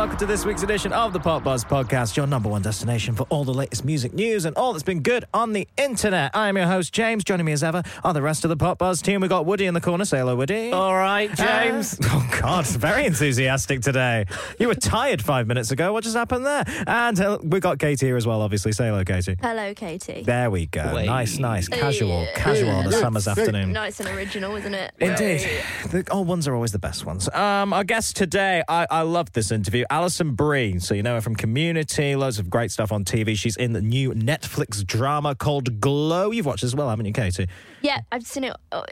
welcome to this week's edition of the Pop Buzz Podcast, your number one destination for all the latest music news and all that's been good on the internet. I am your host, James. Joining me as ever are the rest of the Pop Buzz team. We've got Woody in the corner. Say hello, Woody. All right, James. Oh, God, very enthusiastic today. You were tired 5 minutes ago. What just happened there? And we've got Katie here as well, obviously. Say hello, Katie. Hello, Katie. There we go. Wait. Nice. Casual on a summer's afternoon. Nice and original, isn't it? Indeed. The old ones are always the best ones. Our guest today, I loved this interview. Alison Brie. So you know her from Community, loads of great stuff on TV. She's in the new Netflix drama called Glow. You've watched it as well, haven't you, Katie? Yeah, I've seen it.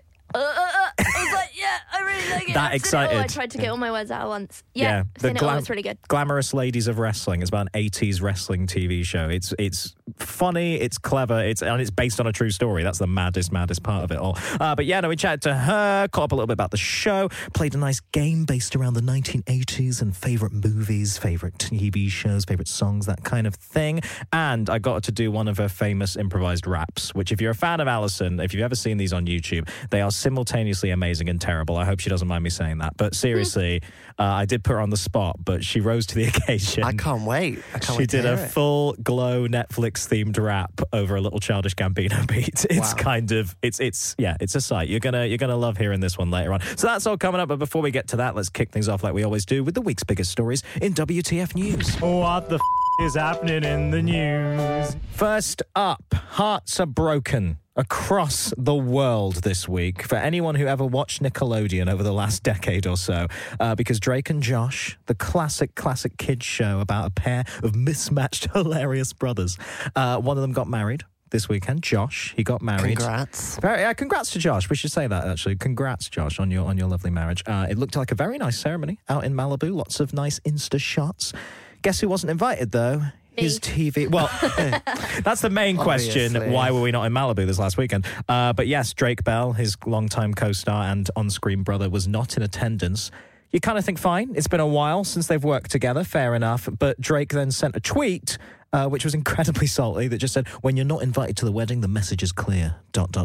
I was like, yeah, I really like it. That excited. I tried to get all my words out at once. Yeah, I've seen it all. It's really good. Glamorous Ladies of Wrestling. It's about an 80s wrestling TV show. It's funny, it's clever, and it's based on a true story. That's the maddest part of it all. But yeah, no, we chatted to her, caught up a little bit about the show, played a nice game based around the 1980s and favourite movies, favourite TV shows, favourite songs, that kind of thing. And I got her to do one of her famous improvised raps, which if you're a fan of Alison, if you've ever seen these on YouTube, they are simultaneously amazing and terrible. I hope she doesn't mind me saying that. But seriously, I did put her on the spot, but she rose to the occasion. I can't wait. She did a full Glow Netflix-themed rap over a little Childish Gambino beat. It's kind of, it's a sight. You're gonna love hearing this one later on. So that's all coming up. But before we get to that, let's kick things off like we always do with the week's biggest stories in WTF News. What the is happening in the news? First up, hearts are broken across the world this week for anyone who ever watched Nickelodeon over the last decade or so, because Drake and Josh, the classic kids show about a pair of mismatched, hilarious brothers, one of them got married this weekend. Josh, he got married. Congrats. Congrats to Josh. We should say that, actually. Congrats, Josh, on your lovely marriage. It looked like a very nice ceremony out in Malibu. Lots of nice Insta shots. Guess who wasn't invited, though? His TV. Well, that's the main question. Obviously. Why were we not in Malibu this last weekend? But yes, Drake Bell, his longtime co-star and on-screen brother, was not in attendance. You kind of think, fine, it's been a while since they've worked together, fair enough. But Drake then sent a tweet, which was incredibly salty, that just said, when you're not invited to the wedding, the message is clear, ...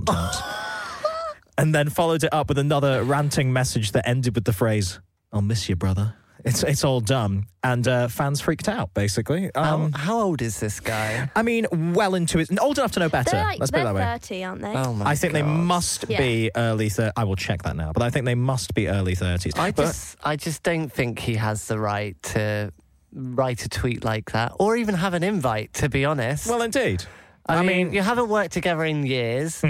And then followed it up with another ranting message that ended with the phrase, I'll miss you, brother. It's all done. And fans freaked out, basically. How old is this guy? I mean, well into it. Old enough to know better. Let's put it that way. They're 30, aren't they? Oh my I think God. they must be early 30s. I will check that now. But I think they must be early 30s. I just don't think he has the right to write a tweet like that or even have an invite, to be honest. Well, indeed. I mean, you haven't worked together in years.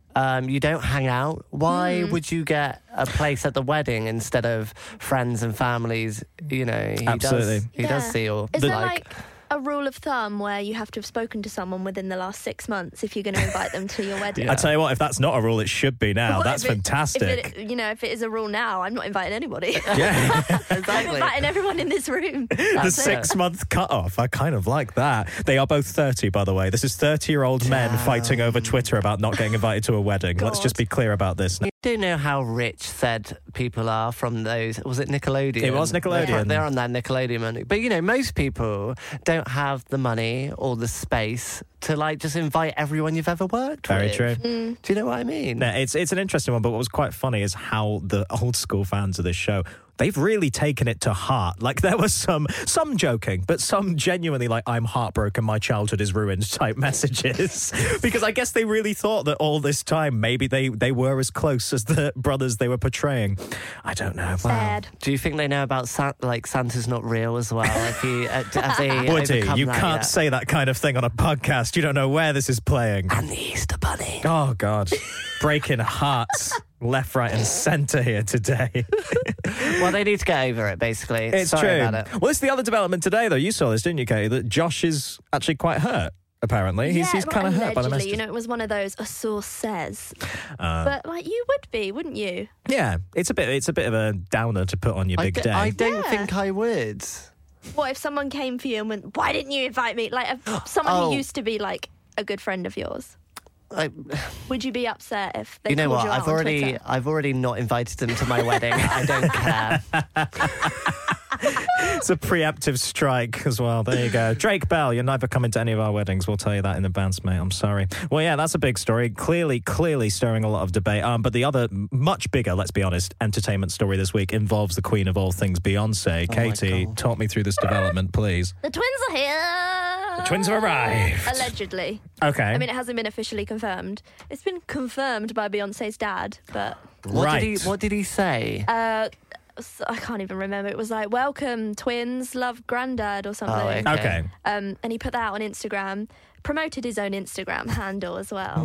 You don't hang out. Why would you get a place at the wedding instead of friends and families? You know, he does see your... Is there like a rule of thumb where you have to have spoken to someone within the last 6 months if you're going to invite them to your wedding? I tell you what, if that's not a rule, it should be now. Well, That's fantastic. If it is a rule now, I'm not inviting anybody. Yeah. I'm inviting everyone in this room. The 6-month cut-off. I kind of like that. They are both 30, by the way. This is 30-year-old men fighting over Twitter about not getting invited to a wedding. Let's just be clear about this. You do know how rich said people are from those... Was it Nickelodeon? It was Nickelodeon. They're on that Nickelodeon money. But, most people don't have the money or the space to, just invite everyone you've ever worked with. Very true. Do you know what I mean? No, it's an interesting one, but what was quite funny is how the old school fans of this show, they've really taken it to heart. Like, there was some joking, but some genuinely I'm heartbroken, my childhood is ruined type messages. Because I guess they really thought that all this time maybe they were as close as the brothers they were portraying. I don't know. Sad. Do you think they know about Santa's not real as well? Have they Woody, overcome you that can't yet? say that kind of thing on a podcast. You don't know where this is playing. And the Easter Bunny. Oh, God. Breaking hearts left, right and centre here today. Well, they need to get over it, basically. It's Sorry true. about it. Well, it's the other development today, though. You saw this, didn't you, Katie? That Josh is actually quite hurt, apparently. He's kind of hurt by the message. It was one of those, a source says. But, you would be, wouldn't you? Yeah, it's a bit of a downer to put on your big day. I don't think I would. What if someone came for you and went, why didn't you invite me? Someone who used to be, a good friend of yours. Would you be upset if they called you out on Twitter? I've already not invited them to my wedding. I don't care. It's a preemptive strike as well. There you go. Drake Bell, you're never coming to any of our weddings. We'll tell you that in advance, mate. I'm sorry. Well, yeah, that's a big story. Clearly stirring a lot of debate. But the other, much bigger, let's be honest, entertainment story this week involves the queen of all things, Beyonce. Oh Katie, talk me through this development, please. The twins are here. The twins have arrived. Allegedly. Okay. I mean, it hasn't been officially confirmed. It's been confirmed by Beyonce's dad, but... What did he say? I can't even remember. It was like, welcome, twins, love granddad or something. Oh, okay. And he put that out on Instagram, promoted his own Instagram handle as well.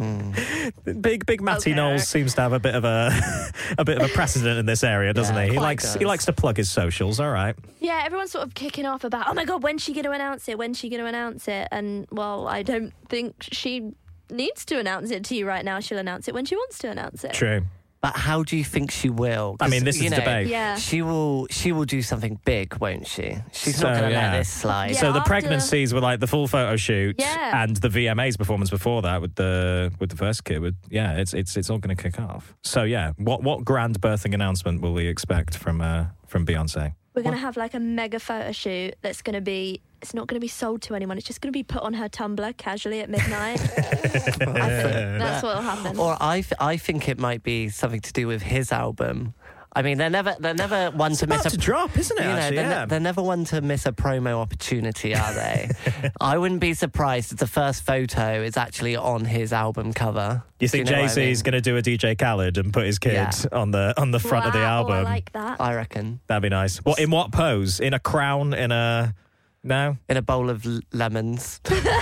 Big Matty Knowles seems to have a bit of a precedent in this area, doesn't he? He likes to plug his socials, all right. Yeah, everyone's sort of kicking off about, oh my God, when's she going to announce it? When's she going to announce it? And, well, I don't think she needs to announce it to you right now. She'll announce it when she wants to announce it. True. But how do you think she will? I mean, this is debate. Yeah. She will do something big, won't she? She's not going to let this slide. Yeah, so the pregnancies were like the full photo shoot and the VMAs performance before that with the first kid. It's all going to kick off. So yeah, what grand birthing announcement will we expect from Beyonce? We're going to have like a mega photo shoot that's going to be... It's not going to be sold to anyone. It's just going to be put on her Tumblr casually at midnight. I think that's what will happen. Or I think it might be something to do with his album. I mean, they're never one to miss a drop, isn't it? They're never one to miss a promo opportunity, are they? I wouldn't be surprised if the first photo is actually on his album cover. You think Jay-Z's going to do a DJ Khaled and put his kid on the front of the album? I like that. I reckon that'd be nice. What in what pose? In a crown? In a No? In a bowl of lemons.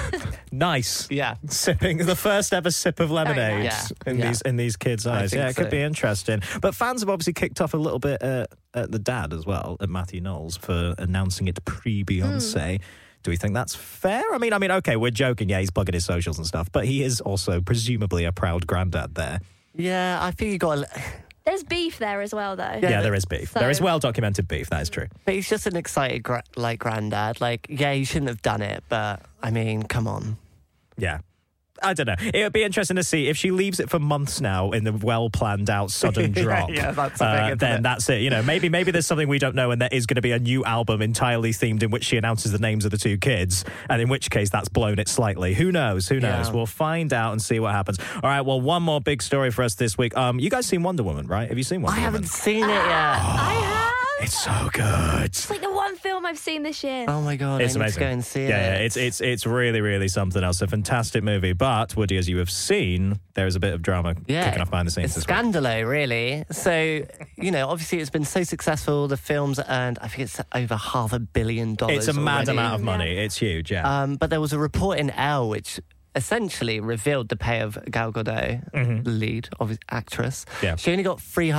Nice. Yeah. Sipping the first ever sip of lemonade in these kids' eyes. Yeah, it could be interesting. But fans have obviously kicked off a little bit at the dad as well, at Matthew Knowles, for announcing it pre-Beyonce. Do we think that's fair? I mean, okay, we're joking. Yeah, he's plugging his socials and stuff, but he is also presumably a proud granddad there. Yeah, I think you got... There's beef there as well, though. Yeah, there is beef. So... There is well-documented beef, that is true. But he's just an excited granddad. Like, yeah, he shouldn't have done it, but, I mean, come on. Yeah. I don't know. It would be interesting to see if she leaves it for months now in the well-planned out sudden drop. Then that's it. You know, maybe there's something we don't know, and there is going to be a new album entirely themed in which she announces the names of the two kids, and in which case that's blown it slightly. Who knows? Yeah. We'll find out and see what happens. All right. Well, one more big story for us this week. You guys seen Wonder Woman, right? Have you seen Wonder Woman? I haven't seen it yet. I have. It's so good. It's like the one film I've seen this year. Oh my God, it's amazing. To go and see it. Yeah, it's really, really something else. A fantastic movie. But, Woody, as you have seen, there is a bit of drama kicking off behind the scenes. It's scandalo, really. So, you know, obviously it's been so successful. The film's earned, I think it's over $500 million. It's a mad already. amount of money. It's huge, yeah. But there was a report in Elle which essentially revealed the pay of Gal Gadot, the lead actress. Yeah. She only got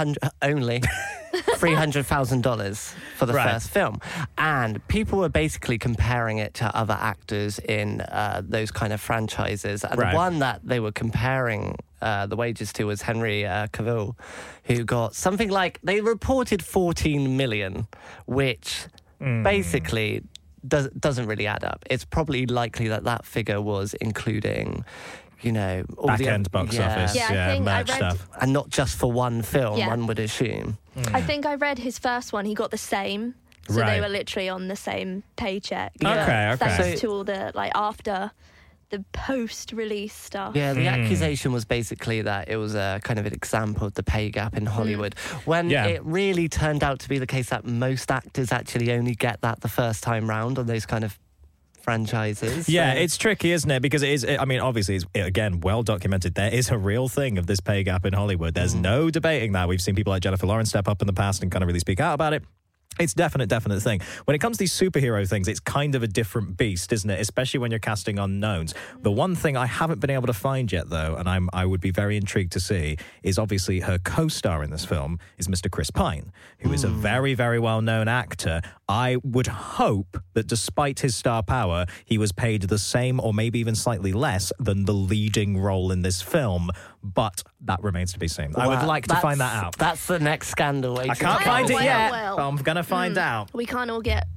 $300,000 for the first film. And people were basically comparing it to other actors in those kind of franchises. And the one that they were comparing the wages to was Henry Cavill, who got something like, they reported $14 million, which basically doesn't really add up. It's probably likely that figure was including, you know, all back-end box office, merch stuff. And not just for one film, one would assume. I think I read his first one, he got the same. So they were literally on the same paycheck. Okay. Thanks to all the, after the post-release stuff. Yeah, the accusation was basically that it was a kind of an example of the pay gap in Hollywood, when it really turned out to be the case that most actors actually only get that the first time round on those kind of franchises. Yeah, it's tricky, isn't it? Because it is, I mean, obviously, it's, again, well documented. There is a real thing of this pay gap in Hollywood. There's no debating that. We've seen people like Jennifer Lawrence step up in the past and kind of really speak out about it. It's definite thing. When it comes to these superhero things, it's kind of a different beast, isn't it? Especially when you're casting unknowns. The one thing I haven't been able to find yet, though, and I would be very intrigued to see, is obviously her co-star in this film is Mr. Chris Pine, who is a very, very well-known actor. I would hope that despite his star power, he was paid the same or maybe even slightly less than the leading role in this film. But that remains to be seen. I would like to find that out. That's the next scandal. I can't find it yet. I'm going to find out. We can't all get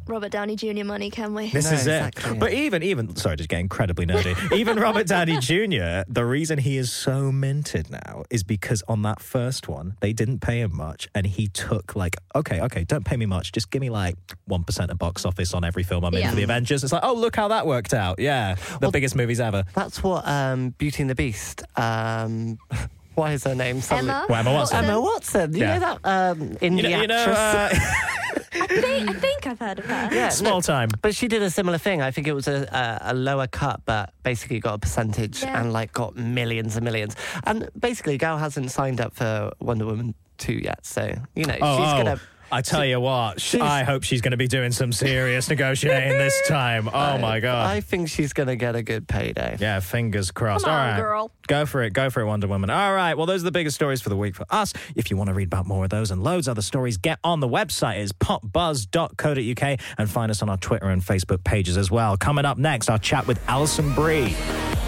Robert Downey Jr. money, can we? This is exactly it. But even, sorry, just getting incredibly nerdy. Even Robert Downey Jr., the reason he is so minted now is because on that first one, they didn't pay him much, and he took like, okay, don't pay me much, just give me like 1% of box office on every film I'm in for the Avengers. It's like, oh, look how that worked out. Yeah, biggest movies ever. That's what Beauty and the Beast. What is her name? Emma? Emma Watson. Emma Watson. You know that indie actress? I think I've heard of her. Yeah, small time. But she did a similar thing. I think it was a lower cut, but basically got a percentage and like got millions and millions. And basically, Gal hasn't signed up for Wonder Woman 2 yet, so she's gonna. I tell you what, I hope she's going to be doing some serious negotiating this time. Oh, my God. I think she's going to get a good payday. Yeah, fingers crossed. Come on, all right, girl. Go for it, Wonder Woman. All right, well, those are the biggest stories for the week for us. If you want to read about more of those and loads of other stories, get on the website. It's popbuzz.co.uk and find us on our Twitter and Facebook pages as well. Coming up next, our chat with Alison Brie.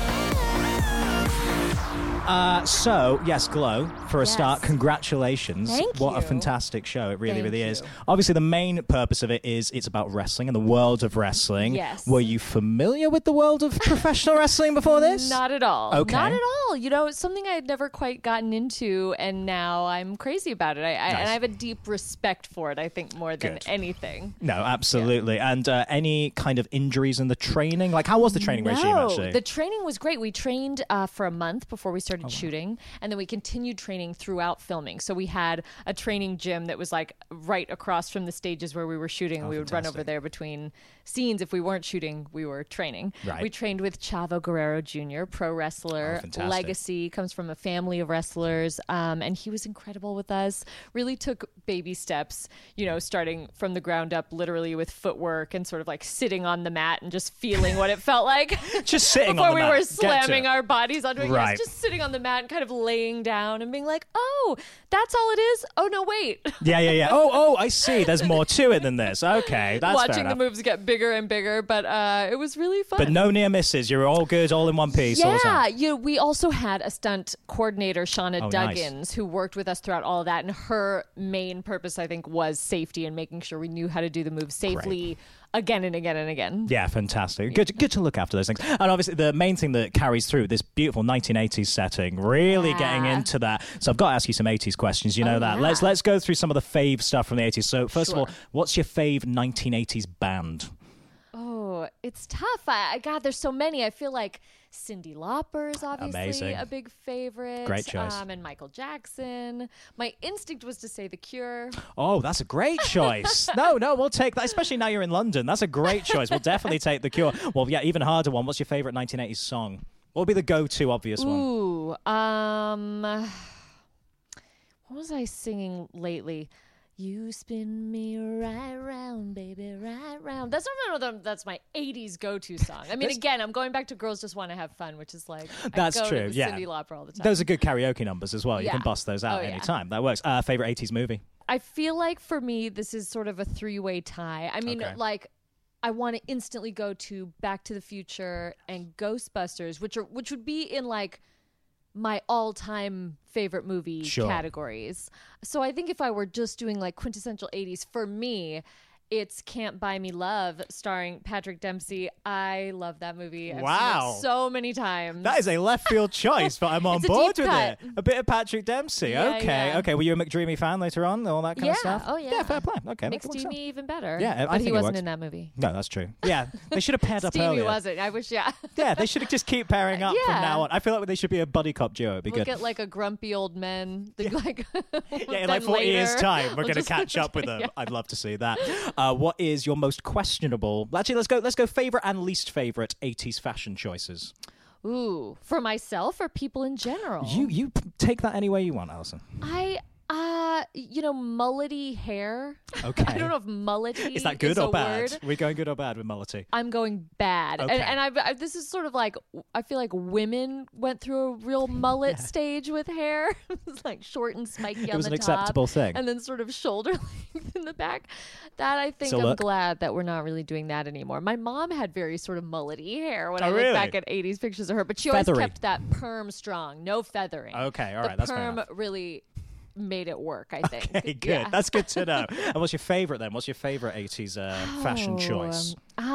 So, yes, Glow, for a start, congratulations. Thank What you. a fantastic show. It really, really is. you. Obviously, the main purpose of it is it's about wrestling and the world of wrestling. Yes. Were you familiar with the world of professional wrestling before this? Not at all. Okay. Not at all. It's something I had never quite gotten into, and now I'm crazy about it. And I have a deep respect for it, I think, more than anything. No, absolutely. Yeah. And any kind of injuries in the training? Like, how was the training regime, actually? The training was great. We trained for a month before we started shooting, and then we continued training throughout filming. So we had a training gym that was like right across from the stages where we were shooting, and we would run over there between scenes. If we weren't shooting, we were training. Right. We trained with Chavo Guerrero Jr., pro wrestler, legacy, comes from a family of wrestlers, and he was incredible with us. Really took baby steps, starting from the ground up, literally with footwork and sort of like sitting on the mat and just feeling what it felt like. Just sitting before on the mat. we were slamming our bodies onto it. Right. Yes, just sitting on the mat and kind of laying down and being like, oh, that's all it is? Oh, no, wait. Yeah. Oh, I see. There's more to it than this. Okay, that's fair Watching the enough. moves get bigger and bigger, but it was really fun. But no near misses. You're all good, all in one piece. all the time. We also had a stunt coordinator, Shauna Duggins, nice. who worked with us throughout all of that. And her main purpose, I think, was safety and making sure we knew how to do the moves safely again and again and again. Yeah, fantastic. Good to look after those things. And obviously, the main thing that carries through this beautiful 1980s setting, really getting into that. So I've got to ask you some 80s questions. You know that. Yeah. Let's go through some of the fave stuff from the 80s. So first of all, what's your fave 1980s band? Oh, it's tough. God, there's so many. I feel like Cyndi Lauper is obviously a big favorite. Great choice. And Michael Jackson. My instinct was to say The Cure. Oh, that's a great choice. No, we'll take that. Especially now you're in London. That's a great choice. We'll definitely take The Cure. Well, yeah, even harder one. What's your favorite 1980s song? What would be the go-to obvious one? Ooh, what was I singing lately? You spin me right round, baby, right round. That's my 80s go-to song. I mean, again, I'm going back to Girls Just Want to Have Fun, which is like, that's I go true. to Yeah, Cyndi Lauper all the time. Those are good karaoke numbers as well. You can bust those out anytime. That works. Favorite 80s movie? I feel like for me, this is sort of a three-way tie. I mean, I want to instantly go to Back to the Future and Ghostbusters, which would be in like my all-time favorite movie categories. So I think if I were just doing like quintessential 80s, for me, it's Can't Buy Me Love, starring Patrick Dempsey. I love that movie. I've seen it so many times. That is a left field choice, but I'm on board with it. A bit of Patrick Dempsey. Okay. Were you a McDreamy fan later on? All that kind of stuff? Oh, yeah. Yeah, fair play. Okay. McSteamy even better. Yeah, but he wasn't in that movie. No, that's true. Yeah, they should have paired up Steamy earlier. wasn't. I wish, Yeah, they should have just keep pairing up from now on. I feel like they should be a buddy cop duo. It'd be good. Look at like a grumpy old men. Like, in like 40 years' time, we're going to catch up with them. I'd love to see that. What is your most questionable? Actually, let's go favorite and least favorite 80s fashion choices. Ooh, for myself or people in general? You take that any way you want, Alison. Mullety hair. Okay. I don't know if mullety is that good is or a bad? word. Are we going good or bad with mullety? I'm going bad. Okay. And I've this is sort of like, I feel like women went through a real mullet stage with hair. It was like short and spiky on the top. It was an acceptable thing. And then sort of shoulder length in the back. That I think I'm glad that we're not really doing that anymore. My mom had very sort of mullety hair when I look back at 80s pictures of her, but she always kept that perm strong. No feathering. Okay, all right, that's fair enough. Perm really made it work, I think. Okay, good. Yeah. That's good to know. And what's your favorite then? What's your favorite 80s fashion choice?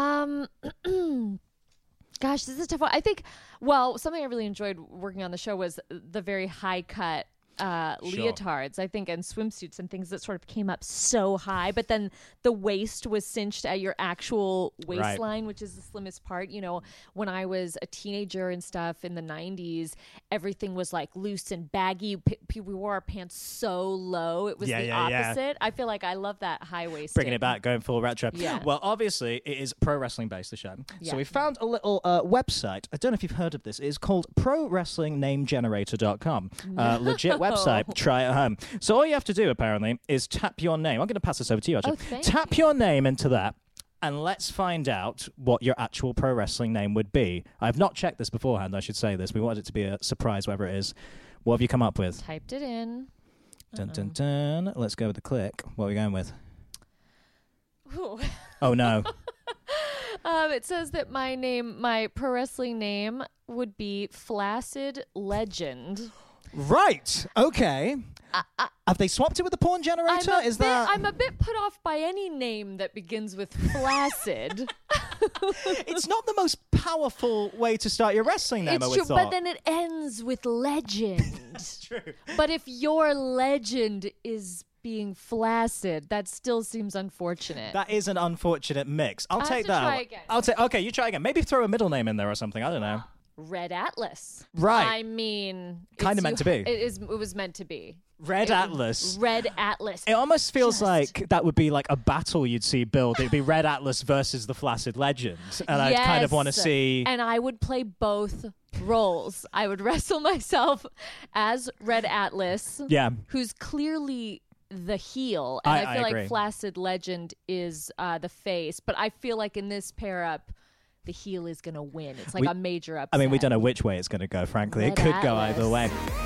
Gosh, this is a tough one. I think, well, something I really enjoyed working on the show was the very high cut leotards, I think, and swimsuits and things that sort of came up so high, but then the waist was cinched at your actual waistline, which is the slimmest part. You know, when I was a teenager and stuff in the 90s, everything was like loose and baggy. We wore our pants so low. It was the opposite. Yeah. I feel like I love that high waist. Bringing it back, going full retro. Yeah. Well, obviously, it is pro wrestling based, the show. Yeah. So we found a little website. I don't know if you've heard of this. It is called ProWrestlingNameGenerator.com. Legit website. Try it home. So all you have to do, apparently, is tap your name. I'm going to pass this over to you, actually. Tap your name into that, and let's find out what your actual pro wrestling name would be. I've not checked this beforehand, I should say this. We wanted it to be a surprise, whatever it is. What have you come up with? Typed it in. Dun, dun, dun. Let's go with the click. What are we going with? Ooh. Oh, no. It says that my pro wrestling name would be Flaccid Legend. Right. Okay. Have they swapped it with the porn generator? I'm a bit put off by any name that begins with flaccid. It's not the most powerful way to start your wrestling name, I would thought. But then it ends with legend. That's true. But if your legend is being flaccid, that still seems unfortunate. That is an unfortunate mix. I'll take that. Try again. Okay, you try again. Maybe throw a middle name in there or something. I don't know. Red Atlas. Right. I mean, kind of meant to be. It was meant to be. Red Atlas. Red Atlas. It almost feels like that would be like a battle you'd see build. It'd be Red Atlas versus the Flaccid Legend. And I'd kind of want to see... And I would play both roles. I would wrestle myself as Red Atlas, who's clearly the heel. And I feel like Flaccid Legend is the face. But I feel like in this pair-up, the heel is going to win. It's like a major upset. I mean, we don't know which way it's going to go, frankly. It could go either way.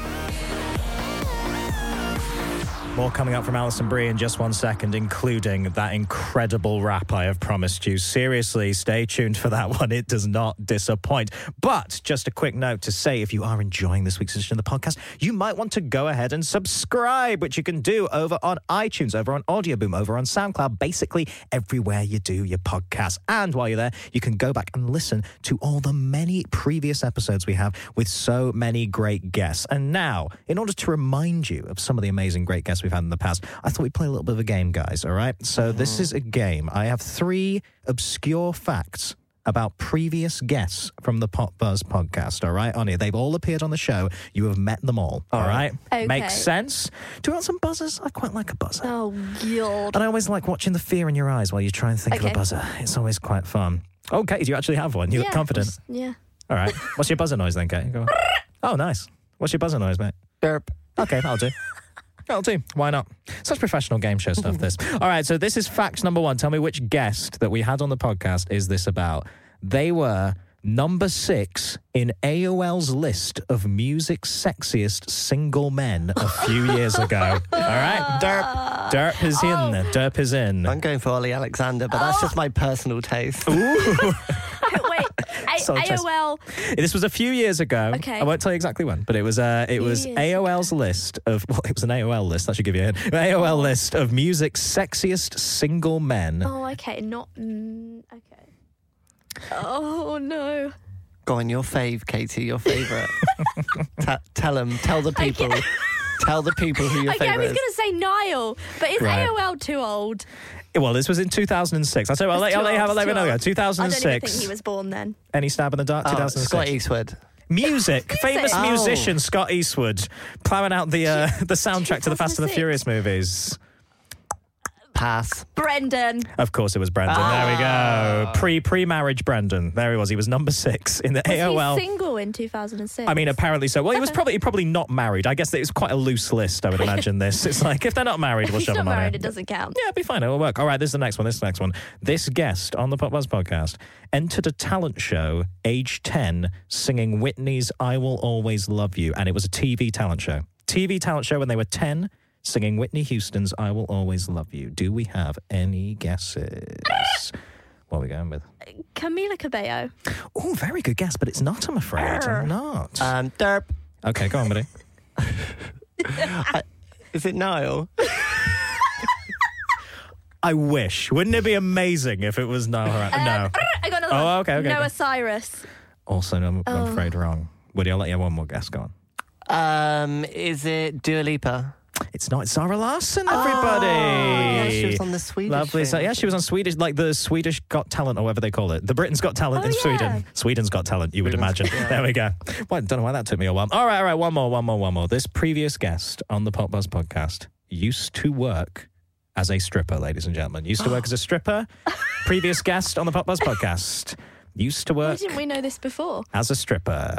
More coming up from Alison Brie in just 1 second, including that incredible rap I have promised you. Seriously, stay tuned for that one. It does not disappoint. But just a quick note to say, if you are enjoying this week's edition of the podcast, you might want to go ahead and subscribe, which you can do over on iTunes, over on Audio Boom, over on SoundCloud, basically everywhere you do your podcast. And while you're there, you can go back and listen to all the many previous episodes we have with so many great guests. And now, in order to remind you of some of the amazing great guests we've had in the past, I thought we'd play a little bit of a game, guys, all right? So this is a game. I have 3 obscure facts about previous guests from the Pop Buzz podcast, all right? Anya, they've all appeared on the show. You have met them all right? Okay. Makes sense? Do you want some buzzers? I quite like a buzzer. Oh, God. And I always like watching the fear in your eyes while you try and think of a buzzer. It's always quite fun. Oh, Katie, do you actually have one? You look confident. Yeah. All right. What's your buzzer noise then, Katie? Go on. Oh, nice. What's your buzzer noise, mate? Burp. Okay, that'll do. That'll do. Why not? Such professional game show stuff, this. All right, so this is fact number 1. Tell me which guest that we had on the podcast is this about. They were number 6 in AOL's list of music's sexiest single men a few years ago. All right? Derp is in there. Derp is in. I'm going for Ollie Alexander, but that's just my personal taste. Ooh. Wait, AOL. This was a few years ago. Okay. I won't tell you exactly when, but it was AOL's list of... Well, it was an AOL list. That should give you a hint. AOL list of music's sexiest single men. Oh, okay. Not... okay. Oh, no. Go on, your fave, Katie, your favourite. Tell the people. Okay. Tell the people who your favourite is. I was going to say Niall, but is AOL too old? Well, this was in 2006. I'll tell you what, I'll let you know. 2006. I don't even think he was born then. Any stab in the dark? 2006. Scott Eastwood. Music. Famous musician Scott Eastwood ploughing out the soundtrack to the Fast and the Furious movies. Pass. Brendan. Of course it was Brendan. There we go. Pre-marriage Brendan. There he was. He was number 6 in the AOL. Was he single in 2006? I mean, apparently so. Well, he was probably not married. I guess it was quite a loose list, I would imagine this. It's like, if they're not married, we'll shove them on married, it. It doesn't count. Yeah, it'll be fine. It'll work. All right, this is the next one. This guest on the Pop Buzz podcast entered a talent show, age 10, singing Whitney's I Will Always Love You. And it was a TV talent show. TV talent show when they were 10, singing Whitney Houston's I Will Always Love You. Do we have any guesses? What are we going with? Camila Cabello. Oh, very good guess, but it's not, I'm afraid. Not. Derp. Okay, go on, buddy. Is it Niall? I wish. Wouldn't it be amazing if it was Niall Horan? No. I got another one. Okay. Noah Cyrus. Also, I'm afraid wrong. Woody, I'll let you have one more guess. Go on. Is it Dua Lipa? It's not. It's Zara Larsson, everybody. Yeah, she was on the Swedish. Lovely. So, yeah, she was on Swedish, like the Swedish Got Talent, or whatever they call it. The Britain's Got Talent in Sweden. Sweden's Got Talent, you would imagine. Yeah. There we go. Well, I don't know why that took me a while. All right. One more. This previous guest on the Pop Buzz podcast used to work as a stripper, ladies and gentlemen. Used to work as a stripper. Previous guest on the Pop Buzz podcast used to work. Why didn't we know this before? As a stripper.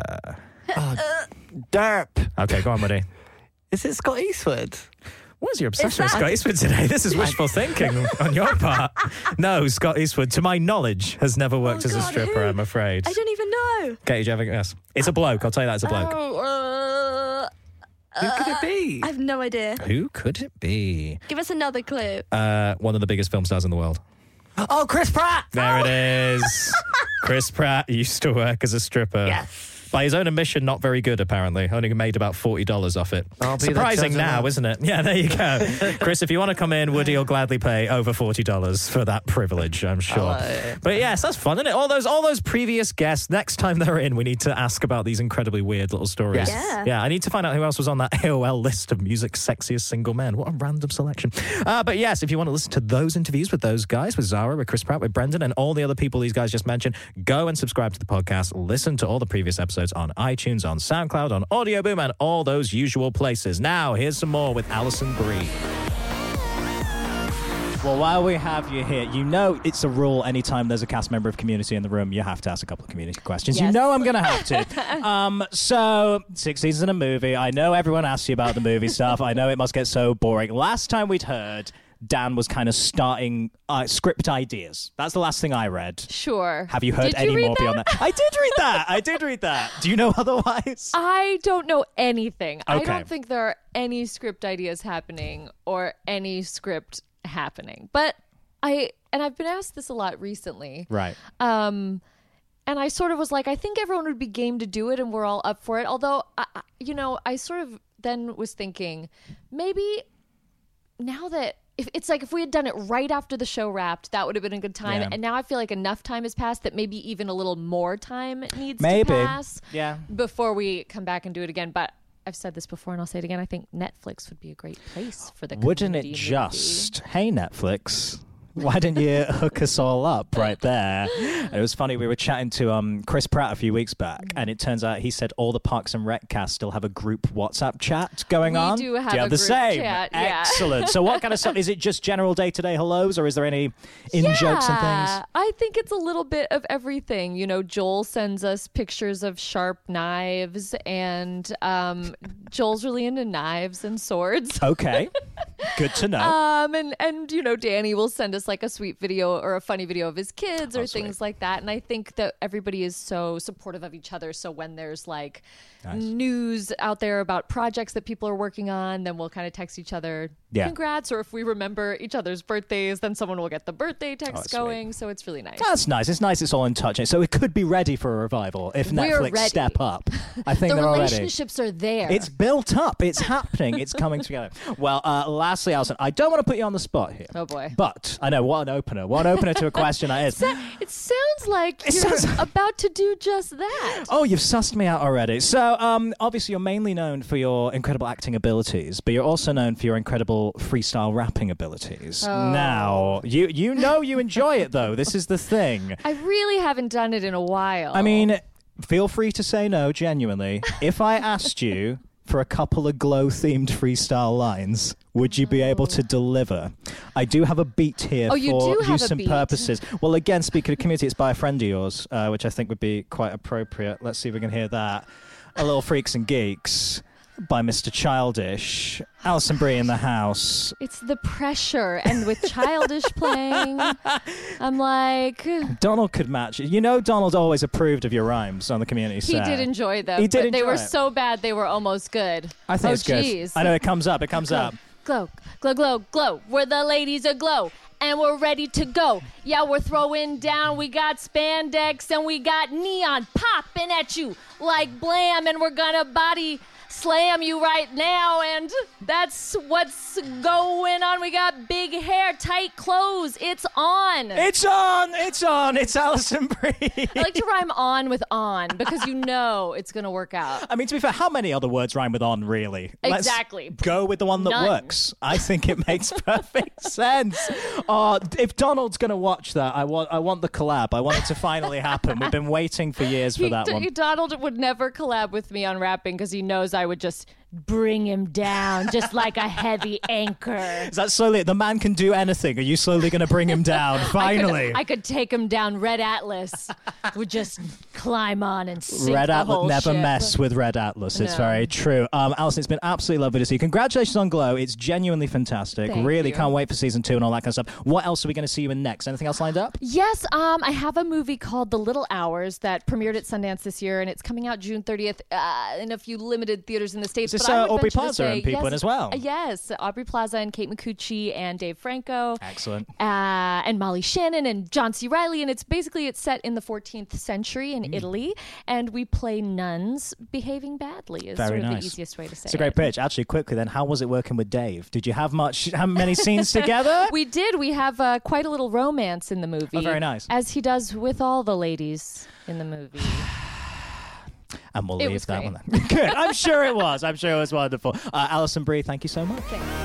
Derp. Okay, go on, buddy. Is it Scott Eastwood? What is your obsession with Scott Eastwood today? This is wishful thinking on your part. No, Scott Eastwood, to my knowledge, has never worked as a stripper, I'm afraid. I don't even know. Katie, do you have a guess? It's a bloke. I'll tell you that it's a bloke. Who could it be? I have no idea. Who could it be? Give us another clue. One of the biggest film stars in the world. Oh, Chris Pratt! There it is. Chris Pratt used to work as a stripper. Yes. By his own admission, not very good, apparently. Only made about $40 off it. Surprising now, isn't it? Yeah, there you go. Chris, if you want to come in, Woody will gladly pay over $40 for that privilege, I'm sure. But yes, that's fun, isn't it? All those previous guests, next time they're in, we need to ask about these incredibly weird little stories. Yes. Yeah, I need to find out who else was on that AOL list of music's sexiest single men. What a random selection. But yes, if you want to listen to those interviews with those guys, with Zara, with Chris Pratt, with Brendan, and all the other people these guys just mentioned, go and subscribe to the podcast. Listen to all the previous episodes on iTunes, on SoundCloud, on Audio Boom, and all those usual places. Now, here's some more with Alison Brie. Well, while we have you here, you know it's a rule anytime there's a cast member of Community in the room, you have to ask a couple of Community questions. Yes. You know I'm going to have to. So, 6 seasons in a movie. I know everyone asks you about the movie stuff. I know it must get so boring. Last time we'd heard, Dan was kind of starting script ideas. That's the last thing I read. Sure. Have you heard any more beyond that? I did read that. Do you know otherwise? I don't know anything. Okay. I don't think there are any script ideas happening or any script happening. But I've been asked this a lot recently. Right. And I sort of was like, I think everyone would be game to do it and we're all up for it. Although, I sort of then was thinking, maybe now that if we had done it right after the show wrapped, that would have been a good time. Yeah. And now I feel like enough time has passed that maybe even a little more time needs to pass before we come back and do it again. But I've said this before and I'll say it again. I think Netflix would be a great place for the Wouldn't it just? Hey, Netflix. Why didn't you hook us all up right there? It was funny. We were chatting to Chris Pratt a few weeks back, and it turns out he said all the Parks and Rec cast still have a group WhatsApp chat going on. We do have the group same? Chat. Excellent. So what kind of stuff? Is it just general day-to-day hellos, or is there any in-jokes and things? I think it's a little bit of everything. You know, Joel sends us pictures of sharp knives, and Joel's really into knives and swords. Okay. Good to know. And Danny will send us like a sweet video or a funny video of his kids or things like that. And I think that everybody is so supportive of each other. So when there's like news out there about projects that people are working on, then we'll kind of text each other congrats. Or if we remember each other's birthdays, then someone will get the birthday text going. Sweet. So it's really nice. That's nice. It's nice. It's all in touch. So it could be ready for a revival if Netflix step up. I think the they're relationships are there. It's built up. It's happening. It's coming together. Well, lastly, Alison, I don't want to put you on the spot here. Oh boy. But I know what an opener. What an opener to a question that is. It sounds like you're about to do just that. Oh, you've sussed me out already. So obviously you're mainly known for your incredible acting abilities, but you're also known for your incredible freestyle rapping abilities. Oh. Now, you know you enjoy it though. This is the thing. I really haven't done it in a while. I mean, feel free to say no, genuinely. If I asked you for a couple of Glow-themed freestyle lines, would you be able to deliver? I do have a beat here for use and purposes. Well, again, speaking of Community, it's by a friend of yours, which I think would be quite appropriate. Let's see if we can hear that. A Little Freaks and Geeks by Mr. Childish. Alison Brie in the house. It's the pressure, and with Childish playing, I'm like... Donald could match it. You know Donald always approved of your rhymes on the Community set. He did enjoy them. He did enjoy They were it. so bad, they were almost good. I think it's good. Geez. I know, it comes up. It comes up. Glow, glow, glow, glow. We're the ladies aglow. And we're ready to go. Yeah, we're throwing down. We got spandex and we got neon popping at you like blam. And we're gonna body slam you right now, and that's what's going on. We got big hair, tight clothes. It's on. It's on. It's on. It's Alison Brie. I like to rhyme on with on because you know it's going to work out. I mean, to be fair, how many other words rhyme with on, really? Exactly. Let's go with the one that None. works. I think it makes perfect sense. If Donald's going to watch that, I want the collab. I want it to finally happen. We've been waiting for years for that one. Donald would never collab with me on rapping because he knows I would just bring him down just like a heavy anchor. Is that slowly? The man can do anything. Are you slowly going to bring him down? Finally. I could take him down. Red Atlas would just climb on and sink Red the Atlas, whole never ship. mess with Red Atlas. It's No. very true. Alison, it's been absolutely lovely to see you. Congratulations on Glow. It's genuinely fantastic. Thank really you. can't wait for season 2 and all that kind of stuff. What else are we going to see you in next? Anything else lined up? Yes, I have a movie called The Little Hours that premiered at Sundance this year, and it's coming out June 30th in a few limited theaters in the States. Is this But I would Aubrey venture to Plaza say, and people in as well? Yes, Aubrey Plaza and Kate Micucci and Dave Franco. Excellent. And Molly Shannon and John C. Reilly, and it's set in the 14th century in Italy, and we play nuns behaving badly. Is Very sort of nice. the easiest way to say It's a great it. pitch. Actually, quickly then, how was it working with Dave? Did you have many scenes together? We did. We have quite a little romance in the movie. Oh, very nice. As he does with all the ladies in the movie. And we'll It leave was that great. one there. Good. I'm sure it was. I'm sure it was wonderful. Alison Brie, thank you so much.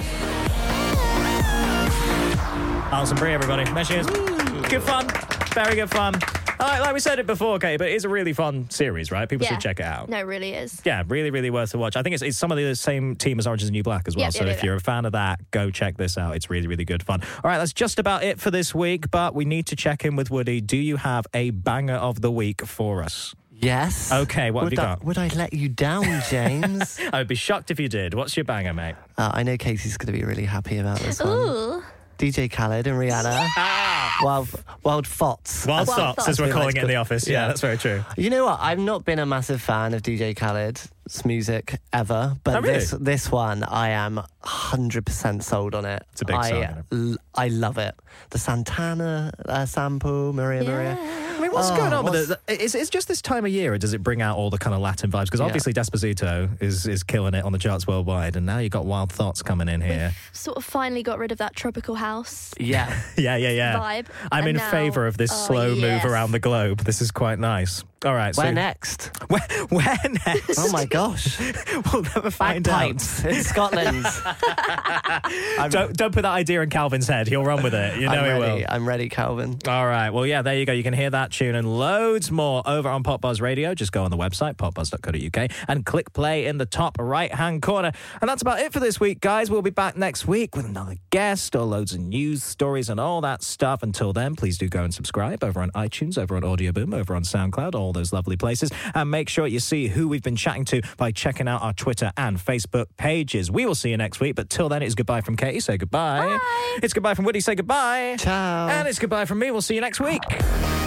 Alison Brie, everybody. There she is. Good fun. Very good fun. Like we said it before, Kate, but it is a really fun series, right? People should check it out. No, it really is. Yeah, really, really worth a watch. I think it's some of the same team as Orange is the New Black as well. So if you're a fan of that, go check this out. It's really, really good fun. All right, that's just about it for this week, but we need to check in with Woody. Do you have a banger of the week for us? Yes. Okay, what have you got? Would I let you down, James? I would be shocked if you did. What's your banger, mate? I know Casey's going to be really happy about this one. Ooh. DJ Khaled and Rihanna. Wild Thoughts. Wild Thoughts, as we're calling it in the office. Yeah, that's very true. You know what? I've not been a massive fan of DJ Khaled's music ever, but really? this one, I am 100% sold on it. It's a big song. I love it. The Santana sample, Maria. I mean, what's going on with it? Is just this time of year, or does it bring out all the kind of Latin vibes? Because obviously Despacito is killing it on the charts worldwide, and now you've got Wild Thoughts coming in here. We've sort of finally got rid of that tropical house Yeah. Yeah. vibe. I'm in favour of this slow move around the globe. This is quite nice. All right. Where next? Where next? Oh my gosh. We'll never find Bagpipes in Scotland. Don't put that idea in Calvin's head. He'll run with it. You know he will. I'm ready, Calvin. All right. Well, yeah, there you go. You can hear that tune and loads more over on Pop Buzz Radio. Just go on the website, popbuzz.co.uk, and click play in the top right-hand corner. And that's about it for this week, guys. We'll be back next week with another guest or loads of news, stories, and all that stuff. Until then, please do go and subscribe over on iTunes, over on Audio Boom, over on SoundCloud, all those lovely places. And make sure you see who we've been chatting to by checking out our Twitter and Facebook pages. We will see you next week, but till then, it's goodbye from Katie. Say goodbye. Bye. It's goodbye from Woody. Say goodbye. Ciao. And it's goodbye from me. We'll see you next week.